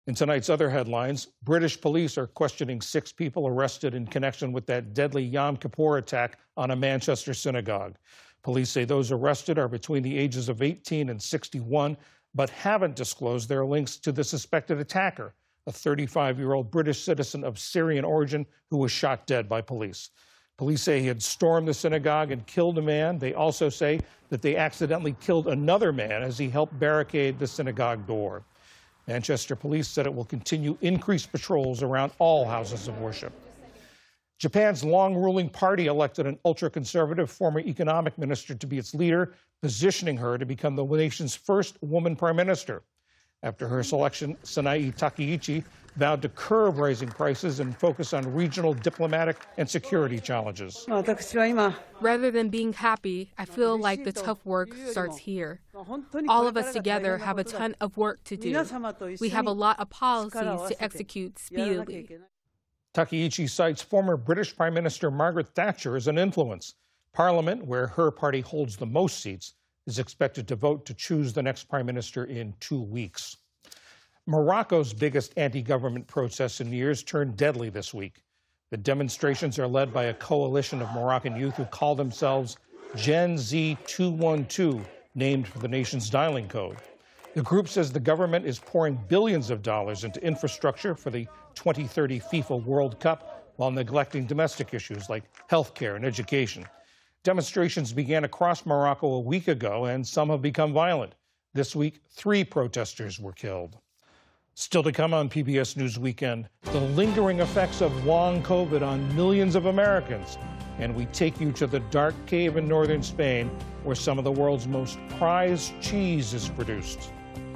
In tonight's other headlines, British police are questioning 6 people arrested in connection with that deadly Yom Kippur attack on a Manchester synagogue. Police say those arrested are between the ages of 18 and 61, but haven't disclosed their links to the suspected attacker, a 35-year-old British citizen of Syrian origin who was shot dead by police. Police say he had stormed the synagogue and killed a man. They also say that they accidentally killed another man as he helped barricade the synagogue door. Manchester police said it will continue increased patrols around all houses of worship. Japan's long-ruling party elected an ultra-conservative former economic minister to be its leader, positioning her to become the nation's first woman prime minister. After her selection, Sanae Takaichi vowed to curb rising prices and focus on regional diplomatic and security challenges. Rather than being happy, I feel like the tough work starts here. All of us together have a ton of work to do. We have a lot of policies to execute speedily. Takaichi cites former British Prime Minister Margaret Thatcher as an influence. Parliament, where her party holds the most seats, is expected to vote to choose the next prime minister in 2 weeks. Morocco's biggest anti-government protests in years turned deadly this week. The demonstrations are led by a coalition of Moroccan youth who call themselves Gen Z 212, named for the nation's dialing code. The group says the government is pouring billions of dollars into infrastructure for the 2030 FIFA World Cup while neglecting domestic issues like health care and education. Demonstrations began across Morocco a week ago, and some have become violent. This week, 3 protesters were killed. Still to come on PBS News Weekend, the lingering effects of long COVID on millions of Americans. And we take you to the dark cave in northern Spain, where some of the world's most prized cheese is produced.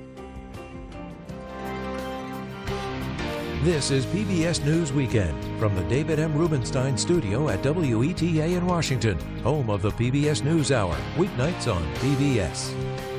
This is PBS News Weekend from the David M. Rubenstein studio at WETA in Washington, home of the PBS NewsHour, weeknights on PBS.